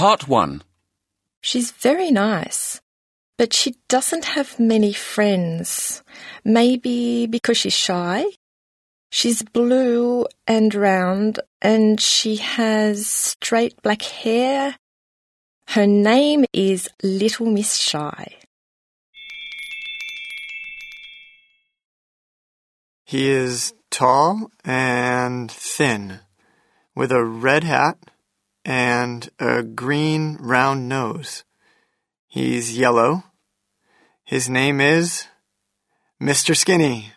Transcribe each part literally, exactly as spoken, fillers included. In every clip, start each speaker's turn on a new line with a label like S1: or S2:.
S1: Part one.
S2: She's very nice, but she doesn't have many friends. Maybe because she's shy? She's blue and round, and she has straight black hair. Her name is Little Miss Shy.
S3: He is tall and thin, with a red hat and a green round nose. He's yellow. His name is Mister Skinny.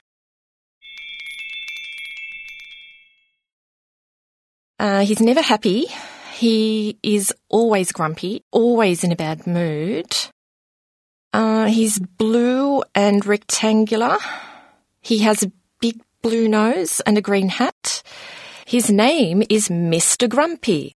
S2: Uh, he's never happy. He is always grumpy, always in a bad mood. Uh, he's blue and rectangular. He has a big blue nose and a green hat. His name is Mister Grumpy.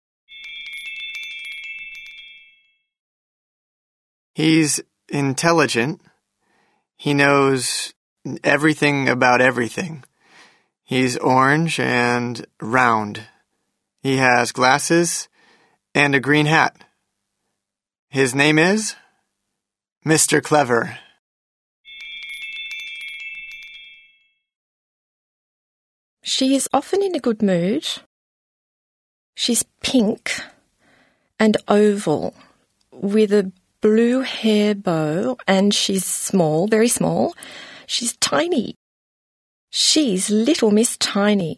S3: He's intelligent. He knows everything about everything. He's orange and round. He has glasses and a green hat. His name is Mister Clever.
S2: She is often in a good mood. She's pink and oval with a blue hair bow, and she's small, very small. She's tiny. She's Little Miss Tiny.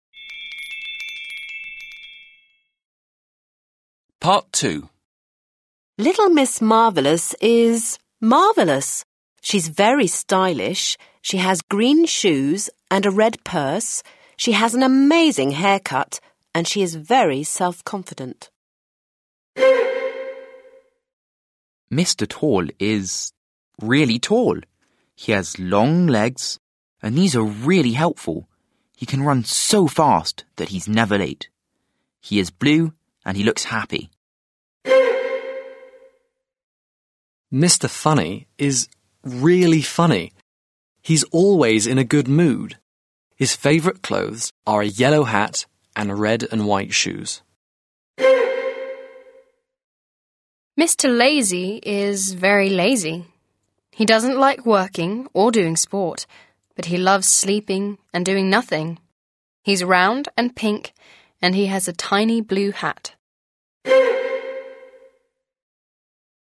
S1: Part two.
S4: Little Miss Marvellous is marvellous. She's very stylish. She has green shoes and a red purse. She has an amazing haircut, and she is very self-confident.
S5: Mister Tall is really tall. He has long legs, and these are really helpful. He can run so fast that he's never late. He is blue, and he looks happy.
S6: Mister Funny is really funny. He's always in a good mood. His favourite clothes are a yellow hat and red and white shoes.
S7: Mister Lazy is very lazy. He doesn't like working or doing sport, but he loves sleeping and doing nothing. He's round and pink, and he has a tiny blue hat.